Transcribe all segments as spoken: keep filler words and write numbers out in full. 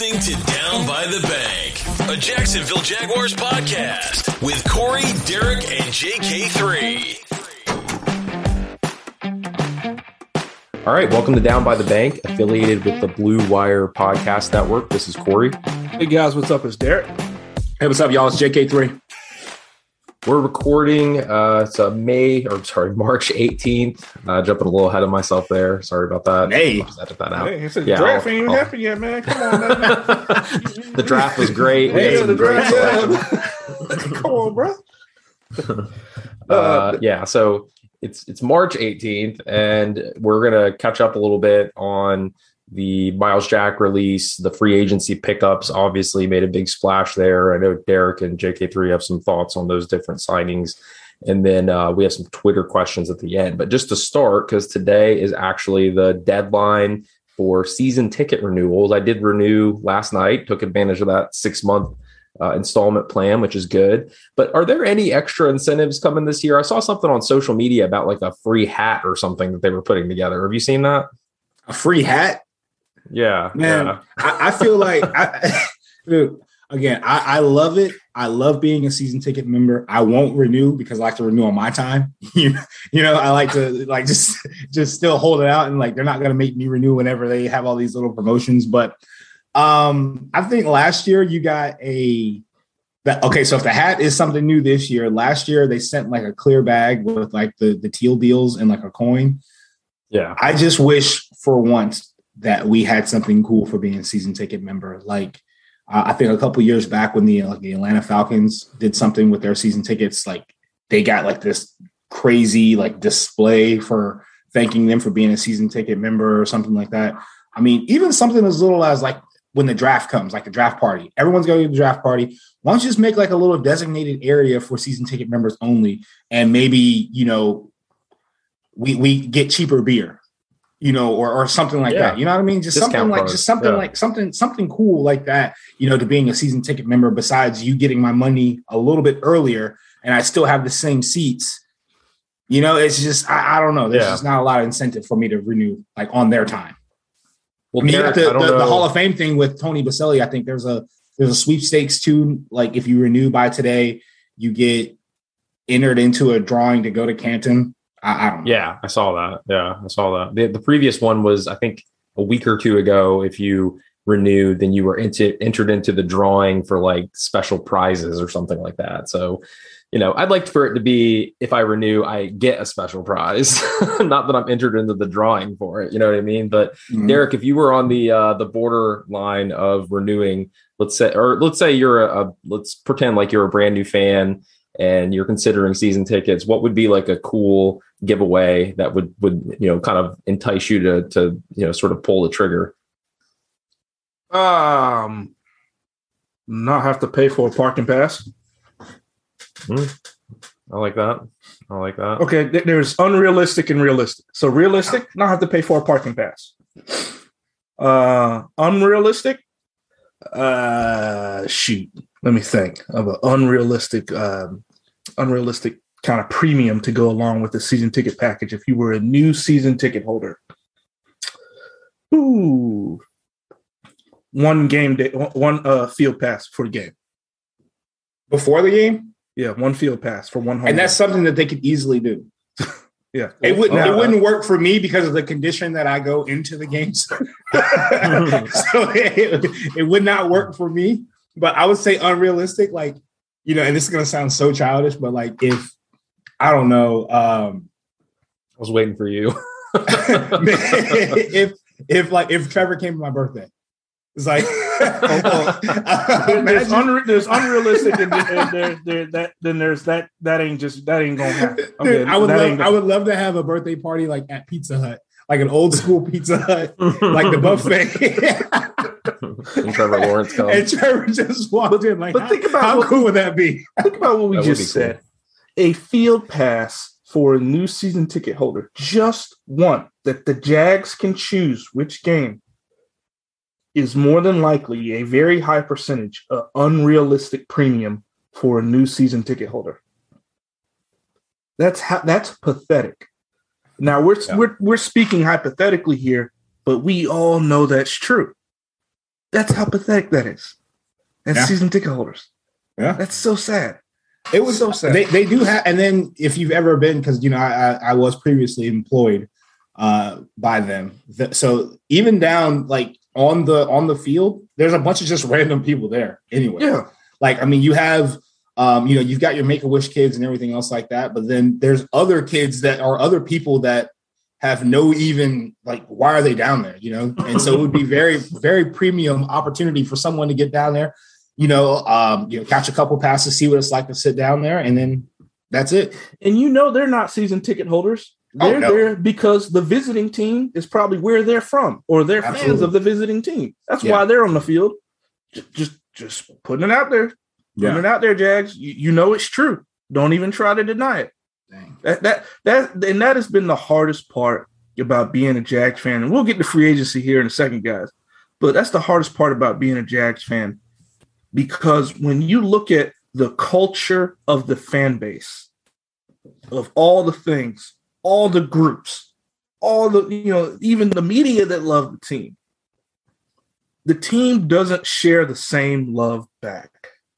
listening to Down by the Bank, a Jacksonville Jaguars podcast with Corey, Derek, and J K three. All right, welcome to Down by the Bank, affiliated with the Blue Wire Podcast Network. This is Corey. Hey guys, what's up? It's Derek. Hey, what's up, y'all? It's J K three. We're recording, uh, it's a May, or sorry, March eighteenth. Uh, jumping a little ahead of myself there. Sorry about that. May. I'll just edit that out. Hey, it's a Yeah, draft I'll- ain't even I'll- happened yet, man. Come on, man. The draft was great. We had Yeah, some the great draft, selection. Come on, bro. Uh, yeah, so it's it's March eighteenth, and we're gonna catch up a little bit on the Miles Jack release. The free agency pickups obviously made a big splash there. I know Derek and J K three have some thoughts on those different signings, and then uh, we have some Twitter questions at the end. But just to start, because today is actually the deadline for season ticket renewals. I did renew last night, took advantage of that six month Uh, installment plan, which is good. But are there any extra incentives coming this year? I saw something on social media about like a free hat or something that they were putting together. Have you seen that? A free hat? Yeah, Man, yeah. I, I feel like, I, dude, again, I, I love it. I love being a season ticket member. I won't renew because I like to renew on my time. you, you know, I like to like just just still hold it out, and like they're not going to make me renew whenever they have all these little promotions. But um, I think last year you got a that okay. So if the hat is something new this year, last year they sent like a clear bag with like the the teal deals and like a coin. Yeah. I just wish for once that we had something cool for being a season ticket member. Like uh, I think a couple years back when the like the Atlanta Falcons did something with their season tickets, like they got like this crazy like display for thanking them for being a season ticket member or something like that. I mean, even something as little as like when the draft comes, like the draft party, everyone's going to the draft party. Why don't you just make like a little designated area for season ticket members only? And maybe, you know, we, we get cheaper beer, you know, or, or something like Yeah. that. You know what I mean? Just Discount something like, card. just something Yeah. like something, something cool like that, you know, to being a season ticket member, besides you getting my money a little bit earlier and I still have the same seats. You know, it's just, I, I don't know. There's Yeah. just not a lot of incentive for me to renew like on their time. Well, I mean, you Derek, got the, I don't the, the know- Hall of Fame thing with Tony Baselli. I think there's a there's a sweepstakes too. Like if you renew by today, you get entered into a drawing to go to Canton. I, I don't know. Yeah, I saw that. Yeah, I saw that. The, the previous one was, I think, a week or two ago. If you renewed, then you were into, entered into the drawing for like special prizes or something like that. So, you know, I'd like for it to be, if I renew, I get a special prize. Not that I'm entered into the drawing for it. You know what I mean? But Mhm. Derek, if you were on the uh, the borderline of renewing, let's say, or let's say you're a, a, let's pretend like you're a brand new fan and you're considering season tickets, what would be like a cool giveaway that would, would, you know, kind of entice you to, to, you know, sort of pull the trigger? Um, not have to pay for a parking pass. Hmm. I like that. I like that. Okay, th- there's unrealistic and realistic. So realistic, not have to pay for a parking pass. Uh, unrealistic. Uh, shoot. Let me think of an unrealistic, um, unrealistic kind of premium to go along with the season ticket package. If you were a new season ticket holder, ooh, one game day, one uh field pass for the game. Before the game, Yeah, one field pass for one home. and that's game. something that they could easily do. yeah. It wouldn't. Uh, it wouldn't work for me because of the condition that I go into the games. so it, it would not work for me. But I would say unrealistic. Like, you know, and this is gonna sound so childish, but like if I don't know, um, I was waiting for you. if if like if Trevor came to my birthday, it's like there's, unre- there's unrealistic and, and there, there, that then there's that that ain't just that ain't gonna happen. Okay, Dude, I would that love ain't I gonna- would love to have a birthday party like at Pizza Hut, like an old school Pizza Hut, like the buffet. And Trevor Lawrence comes. And Trevor just walked in like, but how, think about how what- cool would that be? Think about what we That would just be cool. said. A field pass for a new season ticket holder, just one that the Jags can choose which game, is more than likely a very high percentage of unrealistic premium for a new season ticket holder. That's ha- that's pathetic. Now we're Yeah. we're we're speaking hypothetically here, but we all know that's true. That's how pathetic that is. And yeah. season ticket holders. Yeah. That's so sad. It was so sad. They, they do have, and then if you've ever been, because, you know, I, I was previously employed uh, by them. The, so even down like on the, on the field, there's a bunch of just random people there anyway. Yeah. Like, I mean, you have, um, you know, you've got your Make-A-Wish kids and everything else like that. But then there's other kids that are other people that have no even like, why are they down there? You know? And so it would be very, very premium opportunity for someone to get down there. You know, um, you know, catch a couple passes, see what it's like to sit down there, and then that's it. And you know they're not season ticket holders. They're oh, no. there because the visiting team is probably where they're from, or they're Absolutely. fans of the visiting team. That's yeah. why they're on the field. Just, just, just putting it out there. Putting yeah. it out there, Jags. You, you know it's true. Don't even try to deny it. Dang. That that that and that has been the hardest part about being a Jags fan. And we'll get to free agency here in a second, guys. But that's the hardest part about being a Jags fan. Because when you look at the culture of the fan base, of all the things, all the groups, all the, you know, even the media that love the team, the team doesn't share the same love back.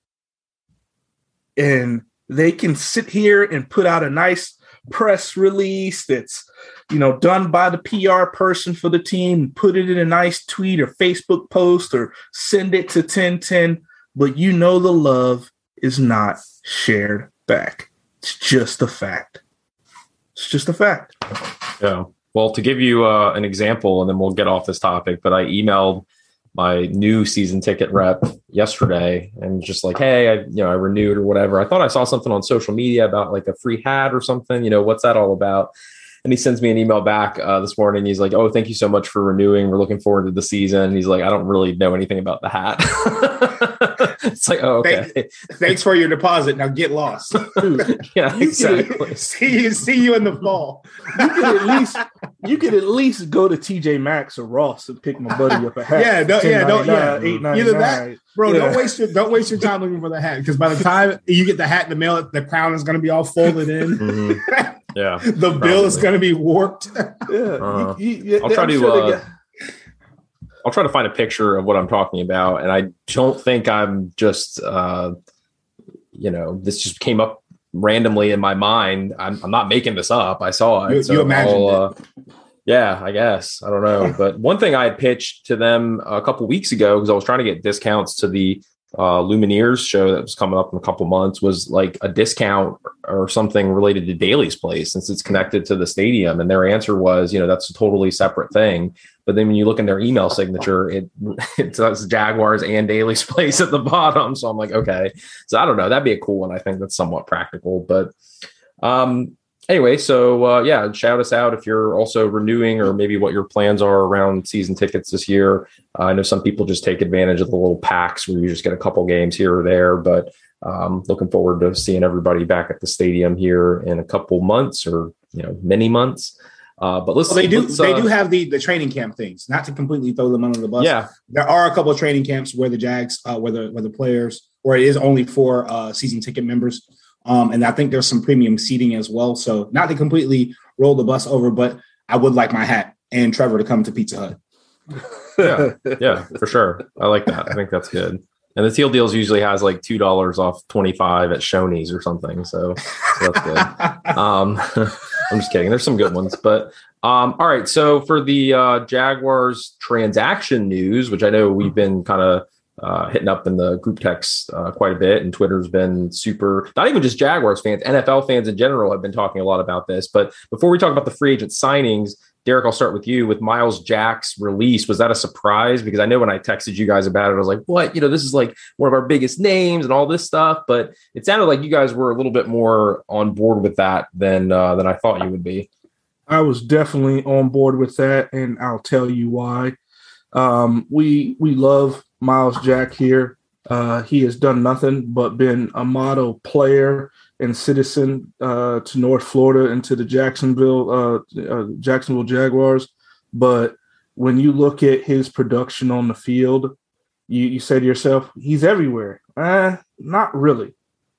And they can sit here and put out a nice press release that's, you know, done by the P R person for the team, put it in a nice tweet or Facebook post or send it to ten ten. But you know the love is not shared back. It's just a fact. It's just a fact. Yeah. Well, to give you uh, an example, and then we'll get off this topic, but I emailed my new season ticket rep yesterday and just like, hey, I, you know, I renewed or whatever. I thought I saw something on social media about like a free hat or something. You know, what's that all about? And he sends me an email back uh, this morning. He's like, oh, thank you so much for renewing. We're looking forward to the season. He's like, I don't really know anything about the hat. It's like, oh, okay. Thanks, thanks for your deposit. Now get lost. Dude, yeah, you exactly. Could, see you, see you in the fall. You could at least, you could at least go to T J Maxx or Ross and pick my buddy up a hat. Yeah, no, yeah, don't, yeah. eight ninety-nine. Either that, bro. Yeah. Don't waste your, don't waste your time looking for the hat because by the time you get the hat in the mail, the crown is going to be all folded in. Mm-hmm. Yeah, the probably. bill is going to be warped. Yeah, uh, you, you, I'll try to. Sure uh, I'll try to find a picture of what I'm talking about, and I don't think I'm just, uh, you know, this just came up randomly in my mind. I'm, I'm not making this up. I saw it. You, so you imagined uh, it. Yeah, I guess. I don't know. But one thing I had pitched to them a couple weeks ago, because I was trying to get discounts to the uh, Lumineers show that was coming up in a couple months, was like a discount or something related to Daly's Place since it's connected to the stadium. And their answer was, you know, that's a totally separate thing. But then when you look in their email signature, it it says Jaguars and Daly's Place at the bottom. So I'm like, okay. So I don't know. That'd be a cool one. I think that's somewhat practical. But um, anyway, so uh, yeah, shout us out if you're also renewing or maybe what your plans are around season tickets this year. Uh, I know some people just take advantage of the little packs where you just get a couple games here or there. But um, looking forward to seeing everybody back at the stadium here in a couple months or, you know, many months. Uh, but let's, well, they do. let's, they uh, do have the, the training camp things. Not to completely throw them under the bus. Yeah, there are a couple of training camps where the Jags, uh, where the where the players, or it is only for uh, season ticket members. Um, and I think there's some premium seating as well. So not to completely roll the bus over, but I would like my hat and Trevor to come to Pizza Hut. yeah, yeah, for sure. I like that. I think that's good. And the Teal Deals usually has like two dollars off twenty-five at Shoney's or something. So, so that's good. Um, I'm just kidding. There's some good ones. But um, all right. So for the uh, Jaguars transaction news, which I know we've been kind of uh, hitting up in the group text uh, quite a bit, and Twitter's been super, not even just Jaguars fans, N F L fans in general have been talking a lot about this. But before we talk about the free agent signings, Derek, I'll start with you. With Myles Jack's release, was that a surprise? Because I know when I texted you guys about it, I was like, what? You know, this is like one of our biggest names and all this stuff. But it sounded like you guys were a little bit more on board with that than uh, than I thought you would be. I was definitely on board with that, and I'll tell you why. Um, we we love Myles Jack here. Uh, he has done nothing but been a model player and citizen uh, to North Florida and to the Jacksonville uh, uh, Jacksonville Jaguars. But when you look at his production on the field, you, you say to yourself, he's everywhere. Eh, not really,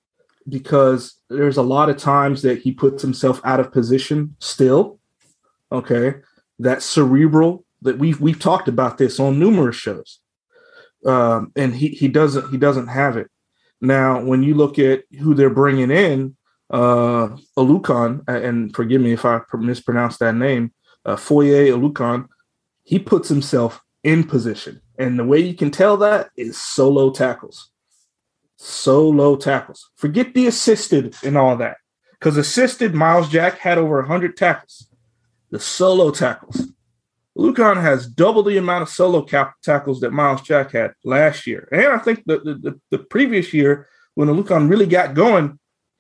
because there's a lot of times that he puts himself out of position still. Okay, that cerebral that we've we've talked about this on numerous shows. um, and he he doesn't he doesn't have it. Now, when you look at who they're bringing in, uh, Oluokun, and forgive me if I mispronounced that name, uh, Foye Oluokun, he puts himself in position. And the way you can tell that is solo tackles. Solo tackles. Forget the assisted and all that. Because assisted, Myles Jack had over one hundred tackles. The solo tackles. Oluokun has double the amount of solo cap- tackles that Myles Jack had last year. And I think the, the, the previous year, when Oluokun really got going,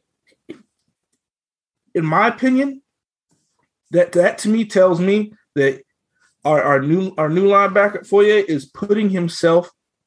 in my opinion, that, that to me tells me that Our, our new our new linebacker Foye is putting himself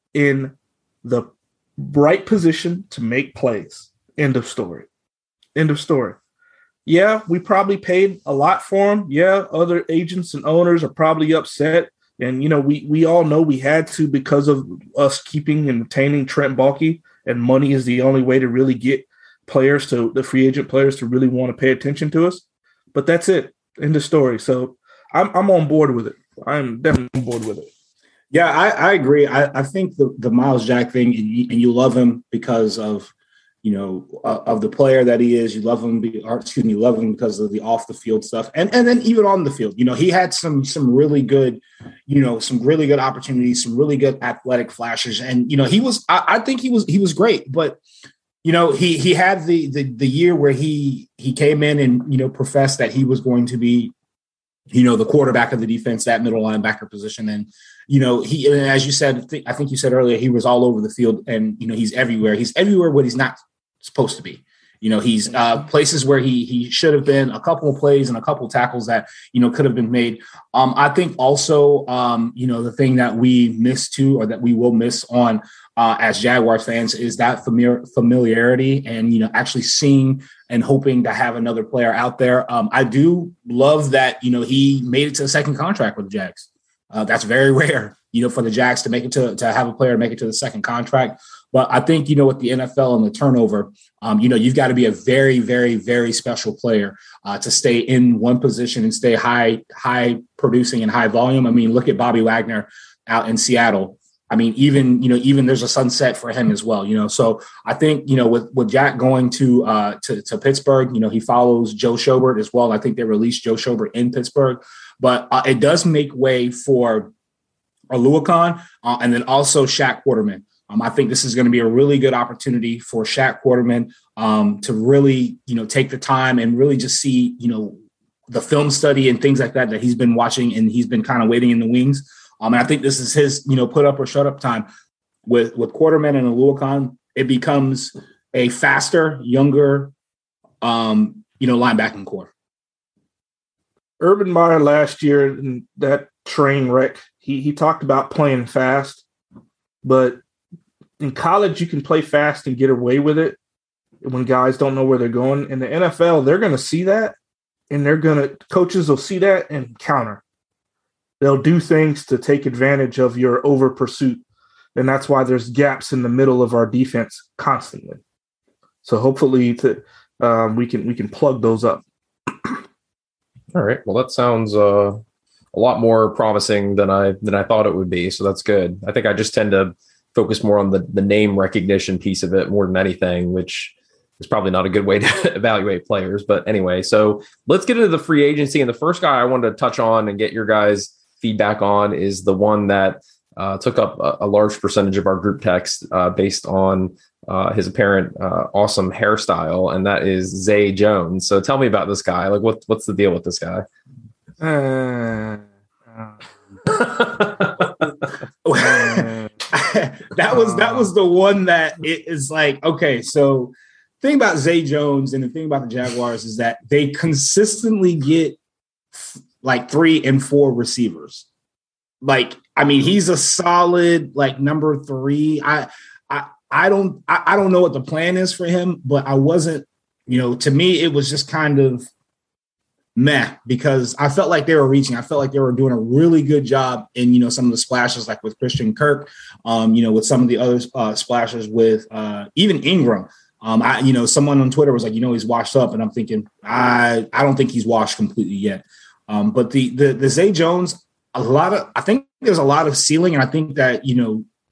in the right position to make plays. End of story. End of story. Yeah, we probably paid a lot for him. Yeah, other agents and owners are probably upset. And, you know, we we all know we had to because of us keeping and retaining Trent Baalke, and money is the only way to really get players to the free agent players to really want to pay attention to us. But that's it. End of story. So I'm I'm on board with it. I'm definitely on board with it. Yeah, I, I agree. I, I think the, the Myles Jack thing, and you, and you love him because of, you know, uh, of the player that he is. You love him, be, or excuse me, you love him because of the off the field stuff, and and then even on the field, you know, he had some some really good, you know, some really good opportunities, some really good athletic flashes, and you know, he was. I, I think he was he was great, but you know, he he had the the the year where he he came in and you know professed that he was going to be, you know, the quarterback of the defense, that middle linebacker position. And, you know, he, and as you said, I think you said earlier, he was all over the field and, you know, he's everywhere. He's everywhere where he's not supposed to be. You know, he's uh, places where he he should have been, a couple of plays and a couple of tackles that, you know, could have been made. Um, I think also, um, you know, the thing that we miss too, or that we will miss on uh, as Jaguars fans is that familiar, familiarity and, you know, actually seeing and hoping to have another player out there. Um, I do love that, you know, he made it to the second contract with the Jags. Uh, that's very rare, you know, for the Jags to make it to, to have a player make it to the second contract. But I think, you know, with the N F L and the turnover, um, you know, you've got to be a very, very, very special player uh, to stay in one position and stay high, high producing and high volume. I mean, look at Bobby Wagner out in Seattle. I mean, even, you know, even there's a sunset for him as well, you know. So I think, you know, with, with Jack going to, uh, to to Pittsburgh, you know, he follows Joe Schobert as well. I think they released Joe Schobert in Pittsburgh. But uh, it does make way for Oluokun uh, and then also Shaq Quarterman. Um, I think this is going to be a really good opportunity for Shaq Quarterman um, to really, you know, take the time and really just see, you know, the film study and things like that that he's been watching and he's been kind of waiting in the wings. Um, and I think this is his, you know, put up or shut up time with, with Quarterman and Oluokun. It becomes a faster, younger, um, you know, linebacking core. Urban Meyer last year, in that train wreck, he he talked about playing fast, but in college you can play fast and get away with it when guys don't know where they're going. In the N F L, they're going to see that, and they're going to coaches will see that and counter. They'll do things to take advantage of your over pursuit, and that's why there's gaps in the middle of our defense constantly. So hopefully, to um, we can we can plug those up. All right. Well, that sounds uh, a lot more promising than I than I thought it would be. So that's good. I think I just tend to focus more on the the name recognition piece of it more than anything, which is probably not a good way to evaluate players. But anyway, so let's get into the free agency. And the first guy I wanted to touch on and get your guys' feedback on is the one that uh, took up a, a large percentage of our group text uh, based on uh, his apparent uh, awesome hairstyle, and that is Zay Jones. So tell me about this guy. Like, what what's the deal with this guy? Uh, uh, that was that was the one that it is like, okay, so the thing about Zay Jones and the thing about the Jaguars is that they consistently get like three and four receivers. Like, I mean, he's a solid like number three. I I I don't I, I don't know what the plan is for him, but I wasn't, you know, to me it was just kind of meh, because I felt like they were reaching. I felt like they were doing a really good job in, you know, some of the splashes, like with Christian Kirk, um, you know, with some of the other uh, splashes with uh, even Ingram. Um, I, you know, someone on Twitter was like, you know, he's washed up, and I'm thinking, I, I don't think he's washed completely yet. Um, but the the the Zay Jones, a lot of, I think there's a lot of ceiling, and I think that, you know,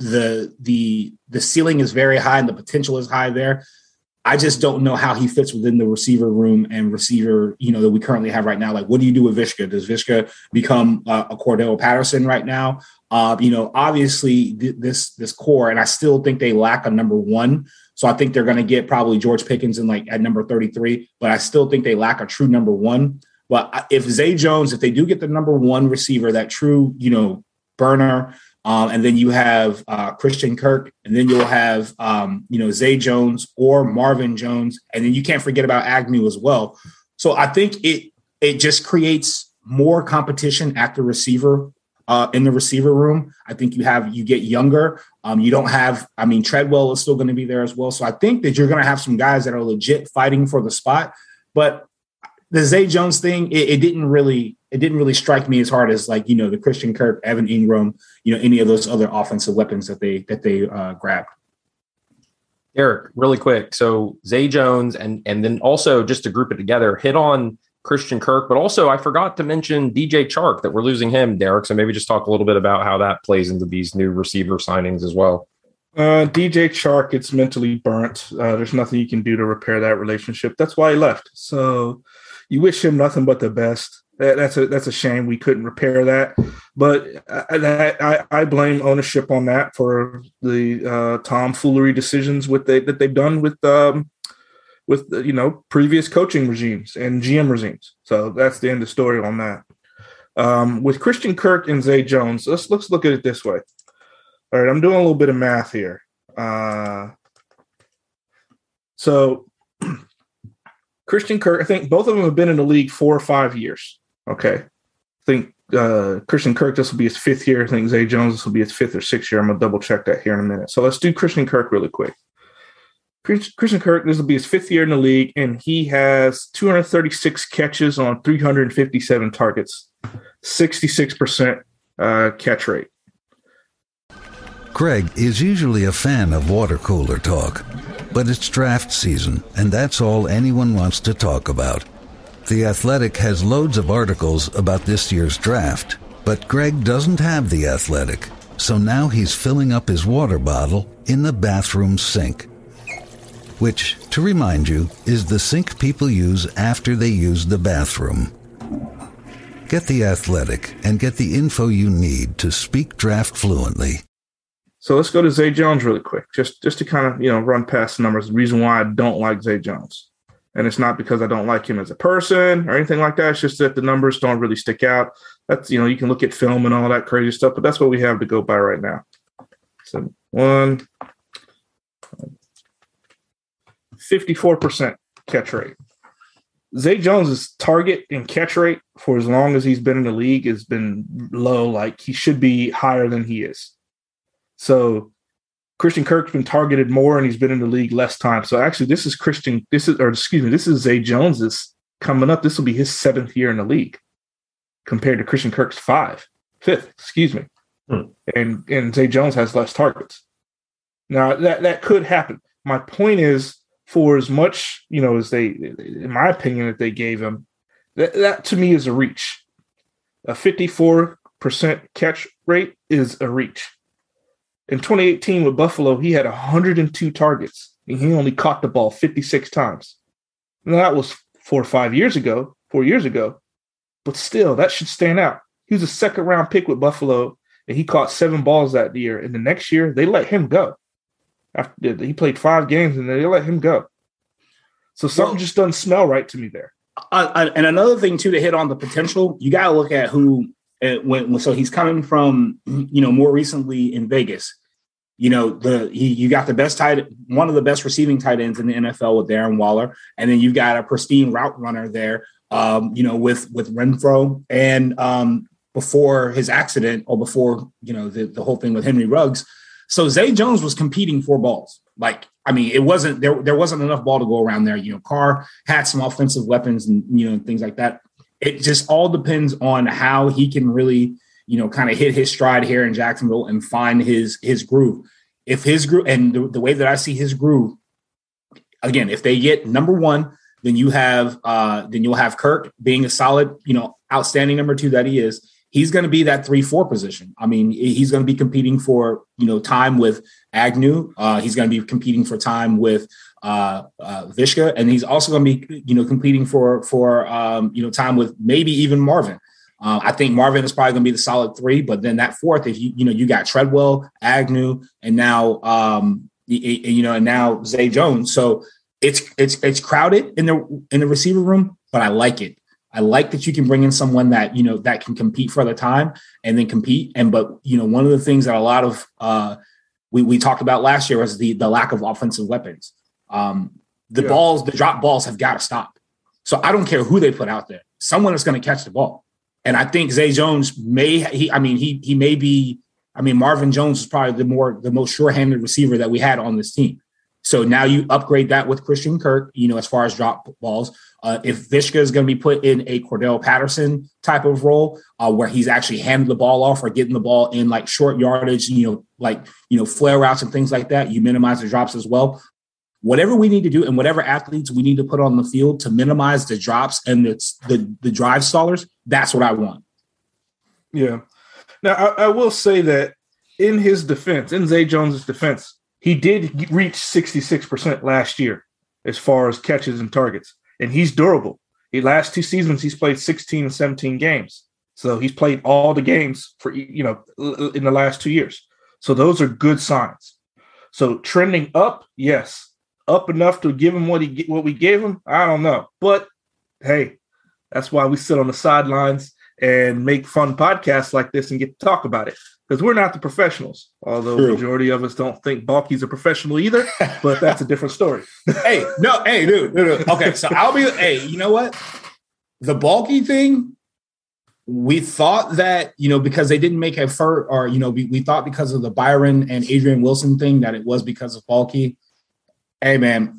the the the ceiling is very high and the potential is high there. I just don't know how he fits within the receiver room and receiver, you know, that we currently have right now. Like, what do you do with Viska? Does Viska become uh, a Cordell Patterson right now? Uh, you know, obviously th- this this core, and I still think they lack a number one. So I think they're going to get probably George Pickens in like at number thirty-three, but I still think they lack a true number one. But if Zay Jones, if they do get the number one receiver, that true, you know, burner, Um, and then you have uh, Christian Kirk, and then you'll have, um, you know, Zay Jones or Marvin Jones. And then you can't forget about Agnew as well. So I think it it just creates more competition at the receiver uh, in the receiver room. I think you have you get younger. Um, you don't have I mean, Treadwell is still going to be there as well. So I think that you're going to have some guys that are legit fighting for the spot. But the Zay Jones thing, it, it didn't really it didn't really strike me as hard as like, you know, the Christian Kirk, Evan Ingram, you know, any of those other offensive weapons that they that they uh, grabbed. Eric, really quick. So Zay Jones and and then also just to group it together, hit on Christian Kirk, but also I forgot to mention D J Chark that we're losing him, Derek. So maybe just talk a little bit about how that plays into these new receiver signings as well. Uh, D J Chark gets mentally burnt. Uh, there's nothing you can do to repair that relationship. That's why he left. So you wish him nothing but the best. That, that's a that's a shame we couldn't repair that. But I, I, I blame ownership on that for the uh, tomfoolery decisions with they, that they've done with um, with you know previous coaching regimes and G M regimes. So that's the end of the story on that. Um, with Christian Kirk and Zay Jones, let's let's look at it this way. All right, I'm doing a little bit of math here. Uh, so Christian Kirk, I think both of them have been in the league four or five years. Okay. I think uh, Christian Kirk, this will be his fifth year. I think Zay Jones, this will be his fifth or sixth year. I'm going to double check that here in a minute. So let's do Christian Kirk really quick. Christian Kirk, this will be his fifth year in the league, and he has two hundred thirty-six catches on three hundred fifty-seven targets, sixty-six percent uh, catch rate. Greg is usually a fan of water cooler talk, but it's draft season, and that's all anyone wants to talk about. The Athletic has loads of articles about this year's draft, but Greg doesn't have The Athletic, so now he's filling up his water bottle in the bathroom sink, which, to remind you, is the sink people use after they use the bathroom. Get The Athletic and get the info you need to speak draft fluently. So let's go to Zay Jones really quick, just just to kind of, you know, run past the numbers. The reason why I don't like Zay Jones. And it's not because I don't like him as a person or anything like that. It's just that the numbers don't really stick out. That's, you know, you can look at film and all that crazy stuff, but that's what we have to go by right now. So one, fifty-four percent catch rate. Zay Jones's target and catch rate for as long as he's been in the league has been low. Like, he should be higher than he is. So Christian Kirk's been targeted more, and he's been in the league less time. So actually, this is Christian. This is, or excuse me, this is Zay Jones's coming up. This will be his seventh year in the league, compared to Christian Kirk's five, fifth. Excuse me, hmm. and and Zay Jones has less targets. Now that that could happen. My point is, for as much, you know, as they, in my opinion, that they gave him, that, that to me is a reach. A fifty-four percent catch rate is a reach. In twenty eighteen with Buffalo, he had one hundred two targets, and he only caught the ball fifty-six times. Now, that was four or five years ago, four years ago, but still, that should stand out. He was a second-round pick with Buffalo, and he caught seven balls that year. And the next year, they let him go. After he played five games, and they let him go. So something well, just doesn't smell right to me there. Uh, and another thing, too, to hit on the potential, you got to look at who uh, – when so he's coming from, you know, more recently in Vegas. You know, the he, you got the best tight, one of the best receiving tight ends in the N F L with Darren Waller, and then you've got a pristine route runner there, um, you know, with with Renfro, and um, before his accident or before, you know, the, the whole thing with Henry Ruggs. So Zay Jones was competing for balls. Like, I mean, it wasn't there. There wasn't enough ball to go around there. You know, Carr had some offensive weapons and, you know, things like that. It just all depends on how he can really, you know, kind of hit his stride here in Jacksonville and find his his groove. If his groove, and the, the way that I see his groove, again, if they get number one, then you have uh, then you'll have Kirk being a solid, you know, outstanding number two that he is. he's going to be that three four position. I mean, he's going to be competing for, you know, time with Agnew. Uh, he's going to be competing for time with uh, uh, Vishka, and he's also going to be, you know, competing for for um, you know, time with maybe even Marvin. Uh, I think Marvin is probably going to be the solid three, but then that fourth, if you you know you got Treadwell, Agnew, and now um, you, you know, and now Zay Jones. So it's it's it's crowded in the in the receiver room, but I like it. I like that you can bring in someone that, you know, that can compete for the time and then compete. And but you know, one of the things that a lot of uh, we we talked about last year was the the lack of offensive weapons. Um, the yeah. balls, the drop balls have got to stop. So I don't care who they put out there. Someone is going to catch the ball. And I think Zay Jones may, he, I mean, he he may be, I mean, Marvin Jones is probably the more, the most sure-handed receiver that we had on this team. So now you upgrade that with Christian Kirk, you know, as far as drop balls. Uh, if Vishka is going to be put in a Cordell Patterson type of role uh, where he's actually handing the ball off or getting the ball in like short yardage, you know, like, you know, flare routes and things like that, you minimize the drops as well. Whatever we need to do and whatever athletes we need to put on the field to minimize the drops and the, the, the drive stallers, that's what I want. Yeah. Now, I, I will say that in his defense, in Zay Jones' defense, he did reach sixty-six percent last year as far as catches and targets, and he's durable. The last two seasons, he's played sixteen and seventeen games. So he's played all the games for, you know, in the last two years. So those are good signs. So trending up, yes. Up enough to give him what he what we gave him, I don't know. But hey, that's why we sit on the sidelines and make fun podcasts like this and get to talk about it. Because we're not the professionals, although the majority of us don't think Balky's a professional either. But that's a different story. hey, no, hey, dude, dude, dude. Okay, so I'll be. Hey, you know what? The Balky thing. We thought that, you know, because they didn't make a fur, or you know, we, we thought because of the Byron and Adrian Wilson thing that it was because of Balky. Hey, man,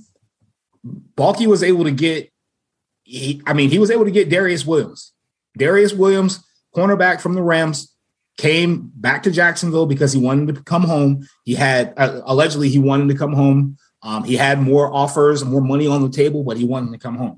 Balky was able to get, he, I mean, he was able to get Darius Williams. Darius Williams, cornerback from the Rams, came back to Jacksonville because he wanted to come home. He had, uh, allegedly, he wanted to come home. Um, he had more offers, more money on the table, but he wanted to come home.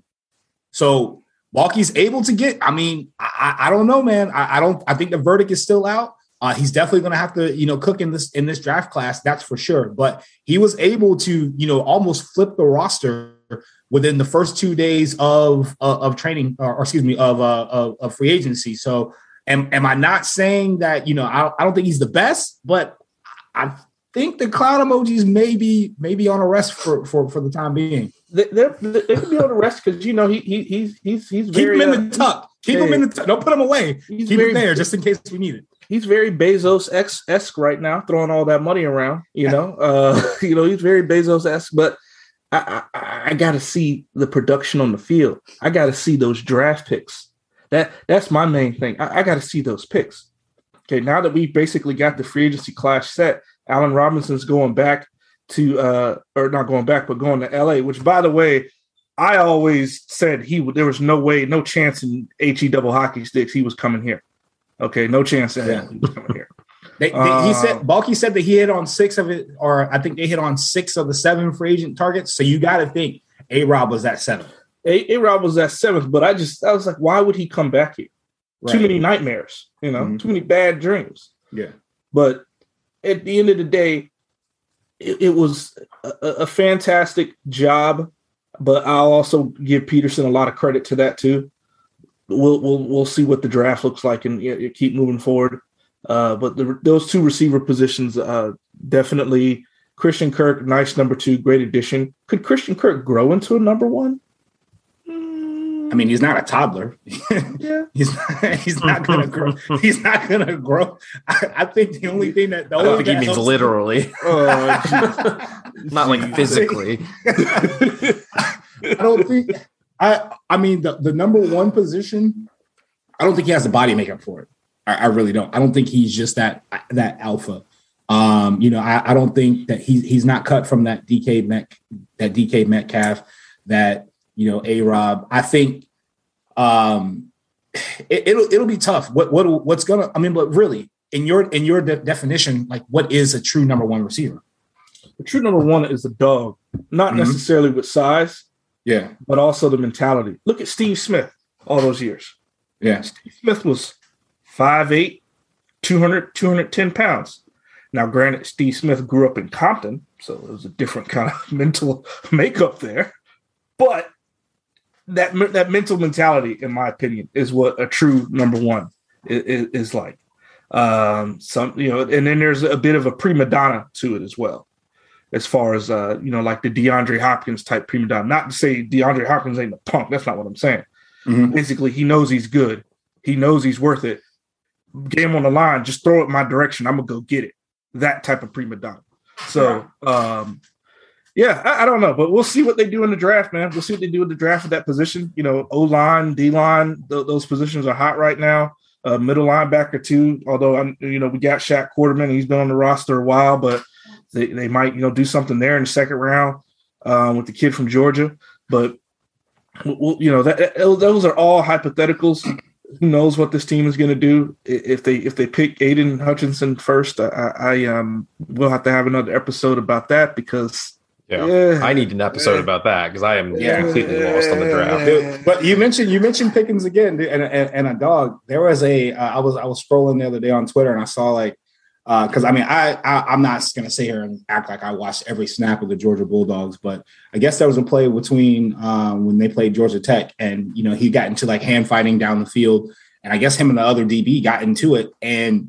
So Balky's able to get, I mean, I, I don't know, man. I, I don't, I think the verdict is still out. Uh, he's definitely going to have to, you know, cook in this in this draft class. That's for sure. But he was able to, you know, almost flip the roster within the first two days of uh, of training, or, or excuse me, of, uh, of of free agency. So, am am I not saying that, you know, I, I don't think he's the best, but I think the clown emojis may be maybe on a rest for for, for the time being. They they could be on a rest because, you know, he he he's he's he's keep very, him in the uh, tuck. Keep yeah. him in the tuck. Don't put him away. He's Keep very, him there just in case we need it. He's very Bezos-esque right now, throwing all that money around, you know. Uh, you know, he's very Bezos-esque, but I, I, I got to see the production on the field. I got to see those draft picks. That That's my main thing. I, I got to see those picks. Okay, now that we basically got the free agency class set, Allen Robinson's going back to, uh, or not going back, but going to L A, which, by the way, I always said he would. There was no way, no chance in H E double hockey sticks he was coming here. Okay, no chance in hell he was coming here. They, they, uh, he said Balky said that he hit on six of it, or I think they hit on six of the seven free agent targets. So you got to think A-Rob was that seventh. A- A-Rob was that seventh, but I just I was like, why would he come back here? Right. Too many nightmares, you know, mm-hmm. too many bad dreams. Yeah. But at the end of the day, it, it was a, a fantastic job. But I'll also give Peterson a lot of credit to that too. We'll we'll we'll see what the draft looks like and you know, keep moving forward. Uh, but the, those two receiver positions, uh, definitely Christian Kirk, nice number two, great addition. Could Christian Kirk grow into a number one? I mean, he's not a toddler. Yeah, he's not, he's not gonna grow. He's not gonna grow. I, I think the only thing that the I only don't think he means literally. Oh, not like physically. I don't think. I I mean the, the number one position, I don't think he has the body makeup for it. I, I really don't. I don't think he's just that that alpha. Um, you know, I, I don't think that he's he's not cut from that D K Met that D K Metcalf, that, you know, A-Rob. I think um, it, it'll it'll be tough. What what what's gonna? I mean, but really, in your in your de- definition, like, what is a true number one receiver? The true number one is a dog, not mm-hmm. necessarily with size. Yeah. But also the mentality. Look at Steve Smith all those years. Yeah. Steve Smith was five eight, two hundred, two hundred ten pounds. Now, granted, Steve Smith grew up in Compton, so it was a different kind of mental makeup there. But that that mental mentality, in my opinion, is what a true number one is, is like. Um, some, you know, and then there's a bit of a prima donna to it as well, as far as uh, you know, like the DeAndre Hopkins type prima donna. Not to say DeAndre Hopkins ain't a punk. That's not what I'm saying. Mm-hmm. Basically, he knows he's good. He knows he's worth it. Game on the line, just throw it my direction. I'm gonna go get it. That type of prima donna. So, um, yeah, I, I don't know, but we'll see what they do in the draft, man. We'll see what they do in the draft at that position. You know, O-line, D-line, th- those positions are hot right now. Uh, middle linebacker too, although I'm, you know, we got Shaq Quarterman. He's been on the roster a while, but they, they might, you know, do something there in the second round um, with the kid from Georgia. But we'll, you know, that, those are all hypotheticals. Who knows what this team is going to do if they if they pick Aiden Hutchinson first? I, I um will have to have another episode about that because yeah, yeah I need an episode yeah. about that because I am yeah. completely lost on the draft. Dude, but you mentioned you mentioned Pickens again, dude, and, and and a dog. There was a uh, I was I was scrolling the other day on Twitter and I saw like because uh, I mean I, I I'm not going to sit here and act like I watched every snap of the Georgia Bulldogs, but I guess there was a play between uh, when they played Georgia Tech and you know he got into like hand fighting down the field and I guess him and the other D B got into it and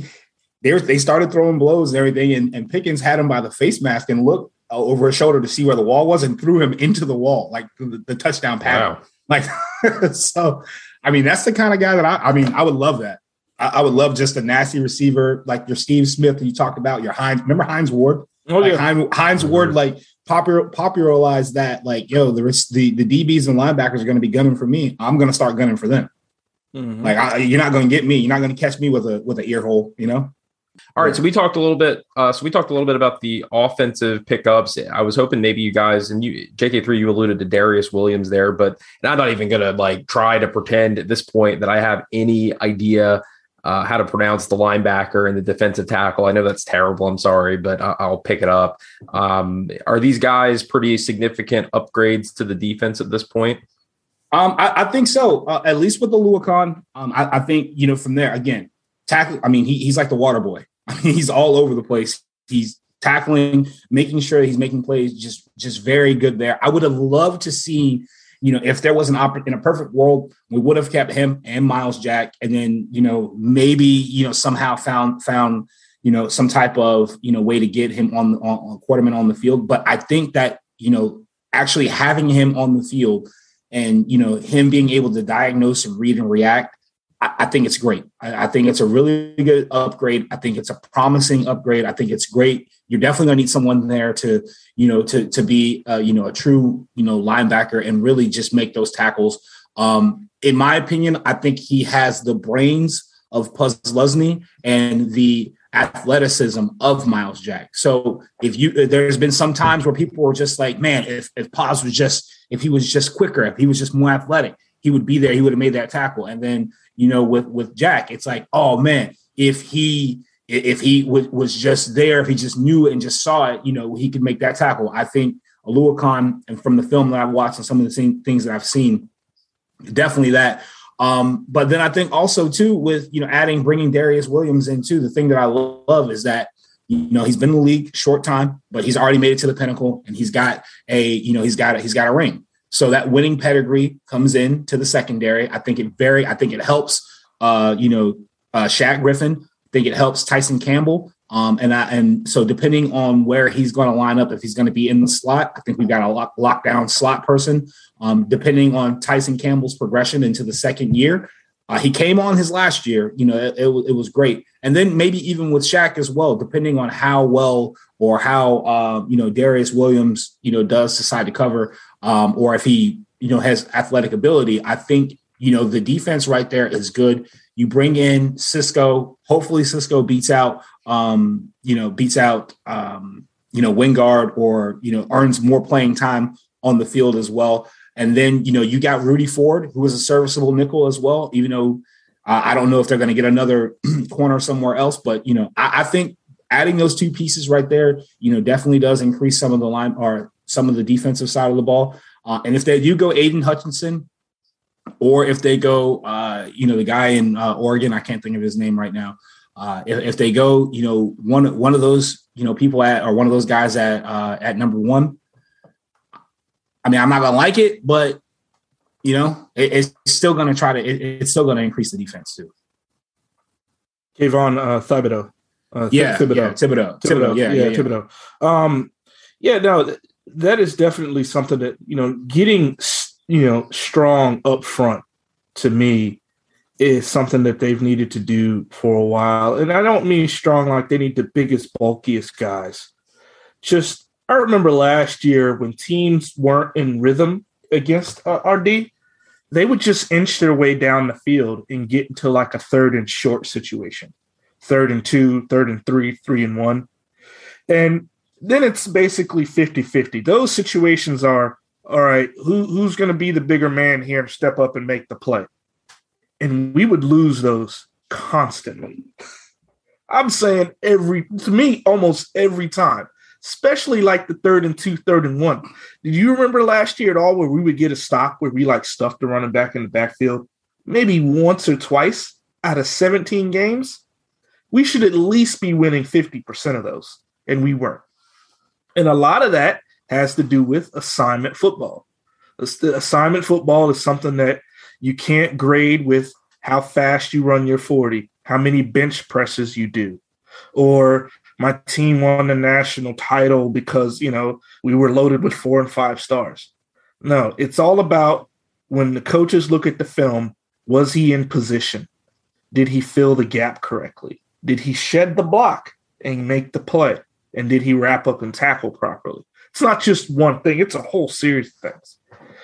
they they started throwing blows and everything and, and Pickens had him by the face mask and looked uh, over his shoulder to see where the wall was and threw him into the wall like the, the touchdown pattern. Wow. Like so I mean that's the kind of guy that I I mean I would love that. I would love just a nasty receiver like your Steve Smith that you talked about, your Hines. Remember Hines Ward? Oh, like yeah. Hines, Hines Ward like popular, popularized that like, yo, the, the the D Bs and linebackers are going to be gunning for me. I'm going to start gunning for them. Mm-hmm. Like I, you're not going to get me. You're not going to catch me with a with an ear hole, you know? All right, so we talked a little bit. Uh, so we talked a little bit about the offensive pickups. I was hoping maybe you guys and you, J K three, you alluded to Darius Williams there, but and I'm not even going to like try to pretend at this point that I have any idea Uh, how to pronounce the linebacker and the defensive tackle. I know that's terrible. I'm sorry, but I- I'll pick it up. Um, are these guys pretty significant upgrades to the defense at this point? Um, I, I think so. Uh, at least with the Oluokun. Um, I, I think, you know, from there, again, tackle. I mean, he, he's like the water boy. I mean, he's all over the place. He's tackling, making sure he's making plays, just, just very good there. I would have loved to see, you know, if there was an op- in a perfect world, we would have kept him and Miles Jack, and then you know maybe you know somehow found found you know some type of you know way to get him on on, on Quarterman on the field. But I think that you know actually having him on the field and you know him being able to diagnose and read and react, I, I think it's great. I, I think it's a really good upgrade. I think it's a promising upgrade. I think it's great. You're definitely going to need someone there to, you know, to to be, uh, you know, a true, you know, linebacker and really just make those tackles. Um, in my opinion, I think he has the brains of Posluszny and the athleticism of Miles Jack. So if you, there's been some times where people were just like, man, if if Pos was just, if he was just quicker, if he was just more athletic, he would be there. He would have made that tackle. And then, you know, with with Jack, it's like, oh man, if he. If he w- was just there, if he just knew it and just saw it, you know, he could make that tackle. I think Oluokun, and from the film that I've watched and some of the same things that I've seen, definitely that. Um, but then I think also, too, with, you know, adding, bringing Darius Williams in, too, the thing that I love is that, you know, he's been in the league short time, but he's already made it to the pinnacle and he's got a, you know, he's got a, he's got a ring. So that winning pedigree comes in to the secondary. I think it very, I think it helps, uh, you know, uh, Shaq Griffin. I think it helps Tyson Campbell. Um, and I, and so depending on where he's going to line up, if he's going to be in the slot, I think we've got a lock, lockdown slot person. Um, depending on Tyson Campbell's progression into the second year, uh, he came on his last year. You know, it, it, it was great. And then maybe even with Shaq as well, depending on how well or how uh, you know Darius Williams you know does decide to cover, um, or if he you know has athletic ability. I think you know the defense right there is good. You bring in Cisco. Hopefully, Cisco beats out, um, you know, beats out, um, you know, Wingard, or you know, earns more playing time on the field as well. And then you know, you got Rudy Ford, who is a serviceable nickel as well. Even though uh, I don't know if they're going to get another corner somewhere else, but you know, I, I think adding those two pieces right there, you know, definitely does increase some of the line or some of the defensive side of the ball. Uh, and if they do go Aiden Hutchinson, or if they go, uh, you know, the guy in uh, Oregon, I can't think of his name right now. Uh, if, if they go, you know, one one of those, you know, people at or one of those guys at uh, at number one. I mean, I'm not gonna like it, but you know, it, it's still gonna try to. It, it's still gonna increase the defense too. Kayvon uh, Thibodeau. Uh, yeah, Thibodeau. yeah, Thibodeau. Thibodeau. Thibodeau. Yeah, yeah, yeah, yeah. Thibodeau. Um, yeah, no, th- that is definitely something that, you know, getting, you know, strong up front to me is something that they've needed to do for a while. And I don't mean strong like they need the biggest, bulkiest guys. Just, I remember last year when teams weren't in rhythm against uh, R D, they would just inch their way down the field and get into like a third and short situation. Third and two, third and three, three and one. And then it's basically fifty-fifty. Those situations are, all right, who, who's going to be the bigger man here and step up and make the play? And we would lose those constantly. I'm saying every, to me, almost every time, especially like the third and two, third and one. Did you remember last year at all where we would get a stop where we like stuffed the running back in the backfield? Maybe once or twice out of seventeen games. We should at least be winning fifty percent of those, and we weren't. And a lot of that has to do with assignment football. The assignment football is something that you can't grade with how fast you run your forty, how many bench presses you do, or my team won the national title because, you know, we were loaded with four and five stars. No, it's all about when the coaches look at the film, was he in position? Did he fill the gap correctly? Did he shed the block and make the play? And did he wrap up and tackle properly? It's not just one thing. It's a whole series of things.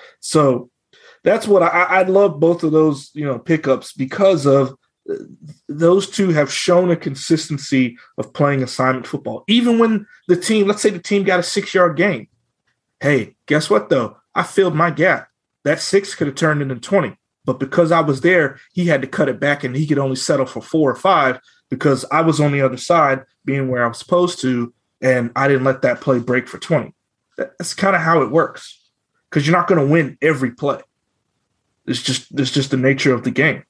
So that's what I, I love both of those, you know, pickups because of those two have shown a consistency of playing assignment football. Even when the team, let's say the team got a six-yard gain. Hey, guess what, though? I filled my gap. That six could have turned into twenty. But because I was there, he had to cut it back, and he could only settle for four or five because I was on the other side being where I was supposed to, and I didn't let that play break for twenty. That's kind of how it works because you're not going to win every play. It's just it's just the nature of the game.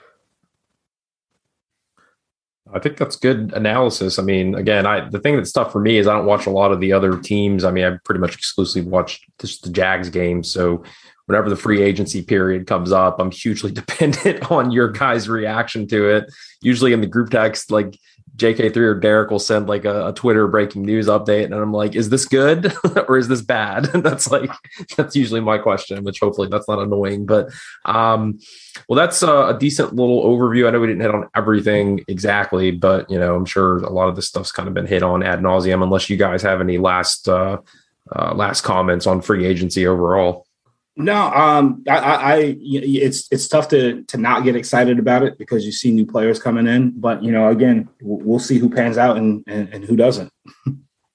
I think that's good analysis. I mean, again, I the thing that's tough for me is I don't watch a lot of the other teams. I mean, I pretty much exclusively watch just the Jags games. So whenever the free agency period comes up, I'm hugely dependent on your guys' reaction to it. Usually in the group text, like J K three or Derek will send like a, a Twitter breaking news update. And I'm like, is this good or is this bad? that's like, that's usually my question, which hopefully that's not annoying. But um, well, that's a, a decent little overview. I know we didn't hit on everything exactly, but you know, I'm sure a lot of this stuff's kind of been hit on ad nauseum, unless you guys have any last, uh, uh, last comments on free agency overall. No, um, I, I, I, it's it's tough to to not get excited about it because you see new players coming in. But you know, again, we'll see who pans out and and, and who doesn't. Yeah,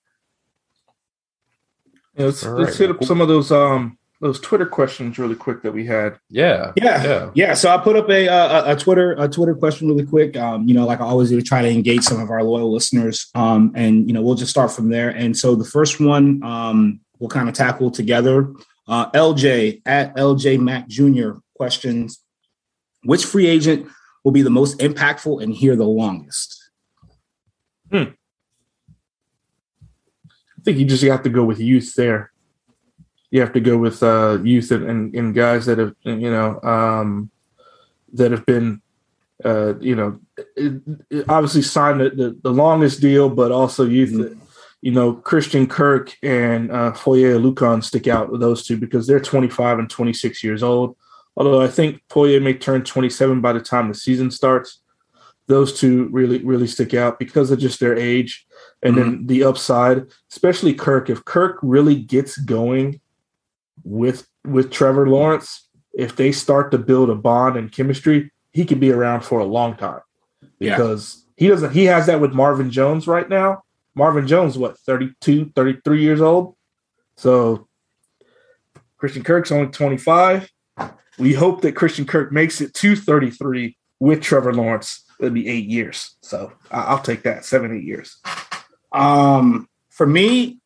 let's right. let's hit up some of those um those Twitter questions really quick that we had. Yeah, yeah, yeah. yeah. So I put up a, a a Twitter a Twitter question really quick. Um, you know, like I always do, to try to engage some of our loyal listeners. Um, and you know, we'll just start from there. And so the first one, um, we'll kind of tackle together. Uh, L J at L J Mac Junior questions, which free agent will be the most impactful and here the longest? Hmm. I think you just have to go with youth there. You have to go with uh, youth and, and, and guys that have, you know, um, that have been, uh, you know, it, it obviously signed the, the, the longest deal, but also youth mm-hmm. that, you know, Christian Kirk and uh, Foye Oluokun stick out with those two because they're twenty-five and twenty-six years old. Although I think Foye may turn twenty-seven by the time the season starts. Those two really, really stick out because of just their age and mm-hmm. then the upside, especially Kirk. If Kirk really gets going with with Trevor Lawrence, if they start to build a bond and chemistry, he could be around for a long time because yeah. he doesn't. He has that with Marvin Jones right now. Marvin Jones, what, thirty-two, thirty-three years old? So Christian Kirk's only twenty-five. We hope that Christian Kirk makes it to thirty-three with Trevor Lawrence. It'll be eight years. So I'll take that, seven, eight years. Um, for me,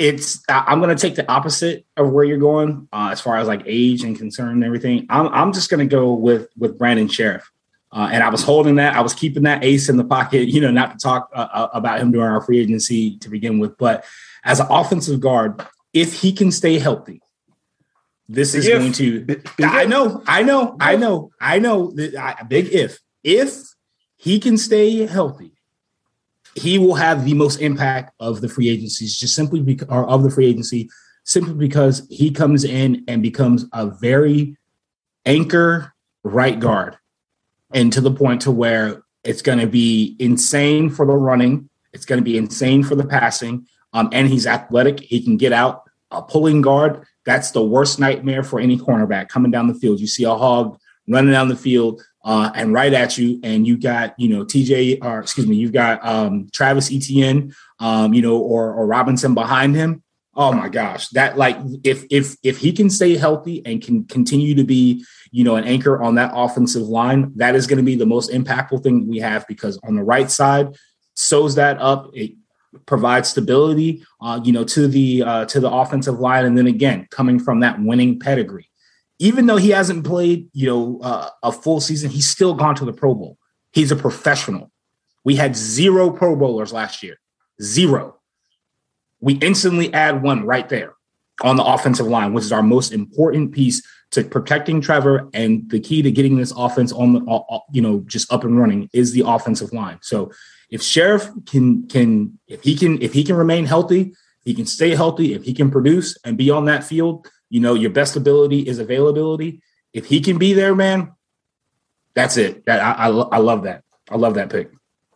it's I'm going to take the opposite of where you're going uh, as far as like age and concern and everything. I'm I'm just going to go with with Brandon Sheriff. Uh, and I was holding that. I was keeping that ace in the pocket, you know, not to talk uh, about him during our free agency to begin with. But as an offensive guard, if he can stay healthy, this is big going if. to Big, I if. know, I know, I know, I know. That I, big if. If he can stay healthy, he will have the most impact of the free agencies, just simply because or of the free agency, simply because he comes in and becomes a very anchor right guard. And to the point to where it's going to be insane for the running. It's going to be insane for the passing. Um, and he's athletic. He can get out. A pulling guard, that's the worst nightmare for any cornerback coming down the field. You see a hog running down the field uh, and right at you. And you got, you know, T J, or excuse me, you've got um, Travis Etienne, um, you know, or, or Robinson behind him. Oh my gosh, that like if if if he can stay healthy and can continue to be, you know, an anchor on that offensive line, that is going to be the most impactful thing we have, because on the right side, sews that up. It provides stability, uh, you know, to the uh, to the offensive line, and then again, coming from that winning pedigree, even though he hasn't played, you know, uh, a full season, he's still gone to the Pro Bowl. He's a professional. We had zero Pro Bowlers last year, zero. We instantly add one right there on the offensive line, which is our most important piece to protecting Trevor. And the key to getting this offense on the, uh, you know, just up and running is the offensive line. So if Sheriff can, can, if he can, if he can remain healthy, he can stay healthy, if he can produce and be on that field, you know, your best ability is availability. If he can be there, man, that's it. That I, I, I love that. I love that pick.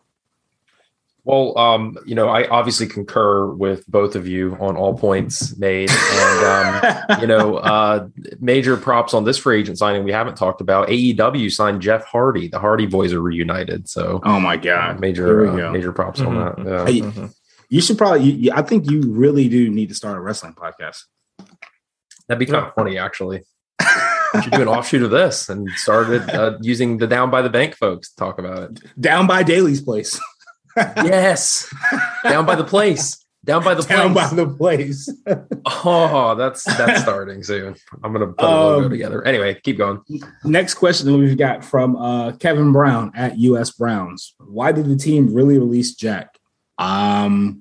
Well, um, you know, I obviously concur with both of you on all points made. And, um, you know, uh, major props on this free agent signing we haven't talked about. A E W signed Jeff Hardy. The Hardy boys are reunited. So, oh, my God. Uh, major uh, major props mm-hmm. on that. Yeah. Hey, mm-hmm. You should probably, you, I think you really do need to start a wrestling podcast. That'd be kind yeah. of funny, actually. We should do an offshoot of this and started uh, using the Down by the Bank folks to talk about it. Down by Daly's place. Yes. Down by the place. Down by the Down place. by the place. Oh, that's that's starting soon. I'm gonna put a logo um, together. Anyway, keep going. Next question we've got from uh, Kevin Brown at U S Browns. Why did the team really release Jack? Um,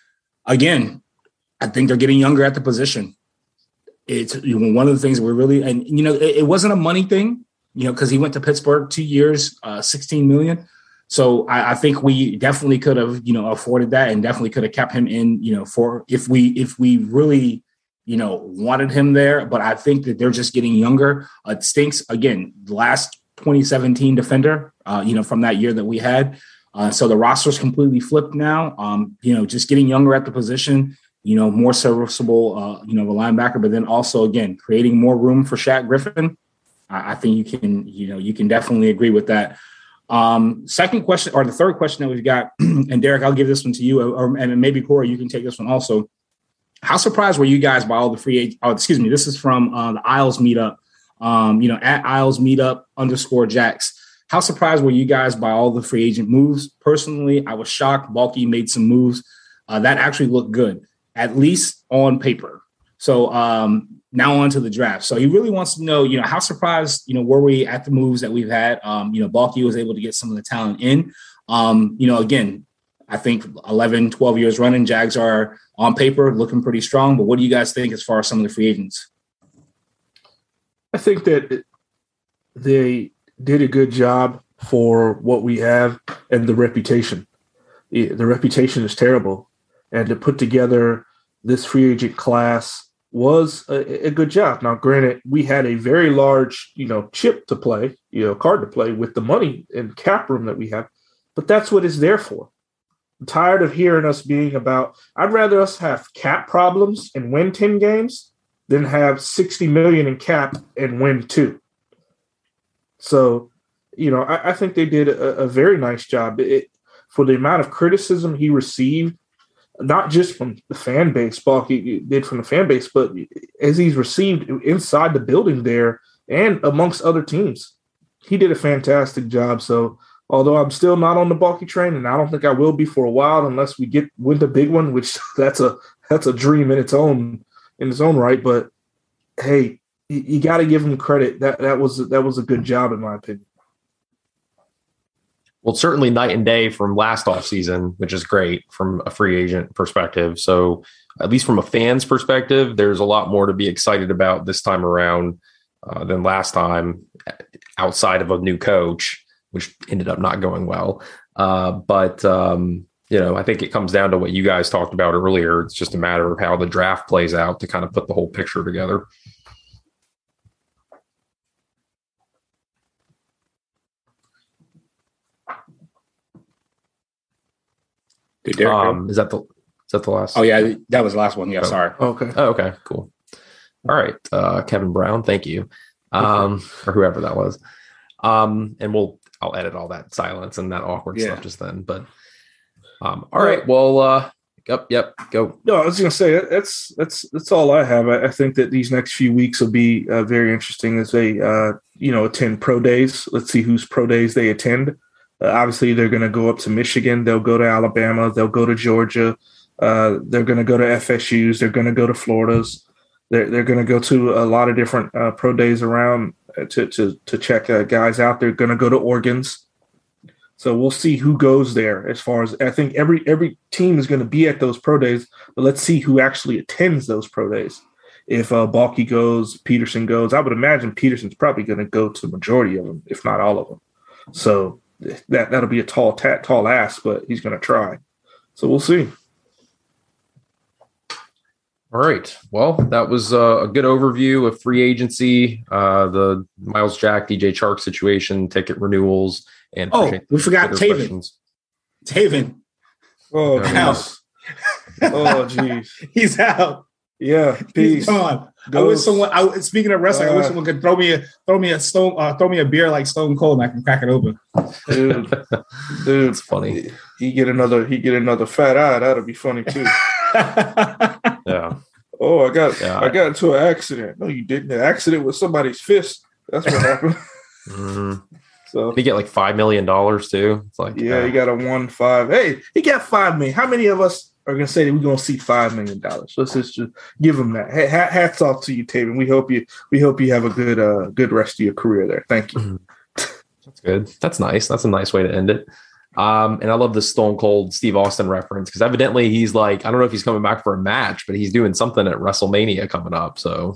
again, I think they're getting younger at the position. It's you know, one of the things we're really, and you know, it, it wasn't a money thing, you know, because he went to Pittsburgh two years, uh, sixteen million. So I, I think we definitely could have, you know, afforded that, and definitely could have kept him in, you know, for if we if we really, you know, wanted him there. But I think that they're just getting younger. Uh, it stinks. Again, the last twenty seventeen defender, uh, you know, from that year that we had. Uh, so the roster's completely flipped now. Um, you know, just getting younger at the position, you know, more serviceable, uh, you know, the linebacker, but then also, again, creating more room for Shaq Griffin. I, I think you can, you know, you can definitely agree with that. Um, second question, or the third question that we've got, and Derek, I'll give this one to you, or, and maybe Corey, you can take this one also. How surprised were you guys by all the free agents? Oh, excuse me. This is from uh, the Isles meetup, um, you know, at Isles meetup underscore Jacks. How surprised were you guys by all the free agent moves? Personally, I was shocked. Balky made some moves uh, that actually looked good, at least on paper. So um, now on to the draft. So he really wants to know, you know, how surprised, you know, were we at the moves that we've had? Um, you know, Balky was able to get some of the talent in. Um, you know, again, I think eleven, twelve years running, Jags are on paper looking pretty strong. But what do you guys think as far as some of the free agents? I think that they did a good job for what we have and the reputation. The reputation is terrible. And to put together this free agent class was a, a good job. Now, granted, we had a very large, you know, chip to play, you know, card to play with the money and cap room that we have, but that's what it's there for. I'm tired of hearing us being about, I'd rather us have cap problems and win ten games than have sixty million in cap and win two. So, you know, I, I think they did a, a very nice job. It, for the amount of criticism he received, not just from the fan base, Balky did from the fan base, but as he's received inside the building there and amongst other teams, he did a fantastic job. So although I'm still not on the Balky train, and I don't think I will be for a while unless we get win the big one, which that's a that's a dream in its own in its own right. But hey, you, you got to give him credit. That that was that was a good job in my opinion. Well, certainly night and day from last offseason, which is great from a free agent perspective. So at least from a fan's perspective, there's a lot more to be excited about this time around uh, than last time, outside of a new coach, which ended up not going well. Uh, but, um, you know, I think it comes down to what you guys talked about earlier. It's just a matter of how the draft plays out to kind of put the whole picture together. Did Derek um, is that the is that the last? Oh yeah, that was the last one. Yeah, oh. sorry. Okay. Oh, okay, cool. All right, uh, Kevin Brown, thank you, um, or whoever that was. Um, and we'll I'll edit all that silence and that awkward yeah. stuff just then. But um, all right, well, uh, yep, yep, go. No, I was going to say that's that's that's all I have. I, I think that these next few weeks will be uh, very interesting as they uh, you know attend pro days. Let's see whose pro days they attend. Uh, obviously, they're going to go up to Michigan. They'll go to Alabama. They'll go to Georgia. Uh, they're going to go to F S U's. They're going to go to Florida's. They're they're going to go to a lot of different uh, pro days around to to to check uh, guys out. They're going to go to Oregon's. So we'll see who goes there. As far as I think, every every team is going to be at those pro days. But let's see who actually attends those pro days. If uh, Balky goes, Peterson goes. I would imagine Peterson's probably going to go to the majority of them, if not all of them. So that that'll be a tall tat, tall ask, but he's going to try. So we'll see. All right. Well, that was uh, a good overview of free agency, uh, the Myles Jack, D J Chark situation, ticket renewals, and oh, we forgot Taven. Questions. Taven. Oh, out. Oh, geez. He's out. Yeah, peace. He's gone. I wish someone. I, speaking of wrestling, uh, I wish someone could throw me a throw me a stone, uh, throw me a beer like Stone Cold, and I can crack it open. Dude, dude, it's funny. He get another. He get another fat eye. That'll be funny too. Yeah. Oh, I got. Yeah. I got into an accident. No, you didn't. An accident with somebody's fist. That's what happened. Mm-hmm. So he get like five million dollars too. It's like yeah, uh, he got a one five. Hey, he got five million. How many of us are gonna say that we're gonna see five million dollars? Let's just, just give him that. Hey, hats off to you, Taven. We hope you. We hope you have a good, uh, good rest of your career there. Thank you. That's good. That's nice. That's a nice way to end it. Um, and I love the Stone Cold Steve Austin reference because evidently he's like, I don't know if he's coming back for a match, but he's doing something at WrestleMania coming up. So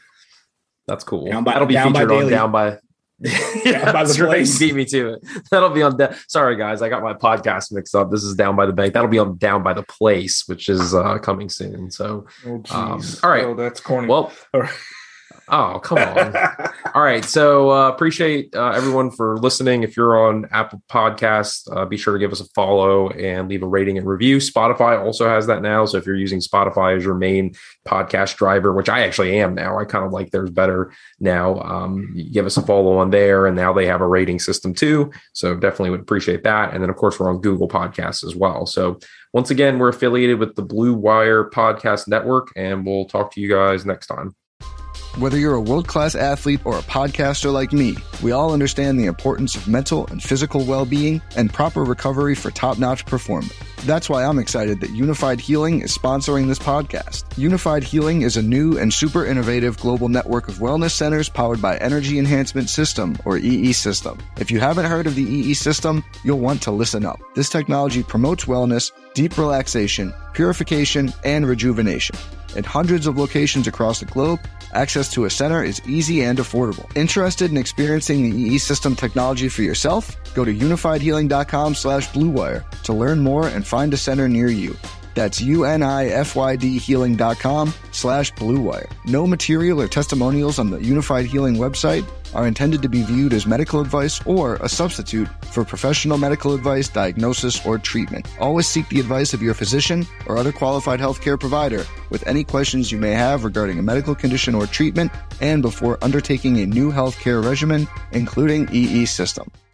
that's cool. Down by, That'll be down featured by on Down by. Yeah, by the that's right. place. You beat me to it. That'll be on. Da- Sorry, guys, I got my podcast mixed up. This is Down by the Bank. That'll be on Down by the Place, which is uh, coming soon. So, Oh, um, geez. all right. Oh, that's corny. Well, All right. oh, come on. All right. So uh, appreciate uh, everyone for listening. If you're on Apple Podcasts, uh, be sure to give us a follow and leave a rating and review. Spotify also has that now. So if you're using Spotify as your main podcast driver, which I actually am now, I kind of like theirs better now. Um, you give us a follow on there. And now they have a rating system too. So definitely would appreciate that. And then, of course, we're on Google Podcasts as well. So once again, we're affiliated with the Blue Wire Podcast Network, and we'll talk to you guys next time. Whether you're a world-class athlete or a podcaster like me, we all understand the importance of mental and physical well-being and proper recovery for top-notch performance. That's why I'm excited that Unified Healing is sponsoring this podcast. Unified Healing is a new and super innovative global network of wellness centers powered by Energy Enhancement System, or E E System. If you haven't heard of the E E System, you'll want to listen up. This technology promotes wellness, deep relaxation, purification, and rejuvenation. At hundreds of locations across the globe, access to a center is easy and affordable. Interested in experiencing the E E System technology for yourself? Go to unified healing dot com slash blue wire to learn more and find a center near you. That's U-N-I-F-Y-D healing dot com slash blue wire. No material or testimonials on the Unified Healing website are intended to be viewed as medical advice or a substitute for professional medical advice, diagnosis, or treatment. Always seek the advice of your physician or other qualified healthcare provider with any questions you may have regarding a medical condition or treatment and before undertaking a new healthcare regimen, including E E System.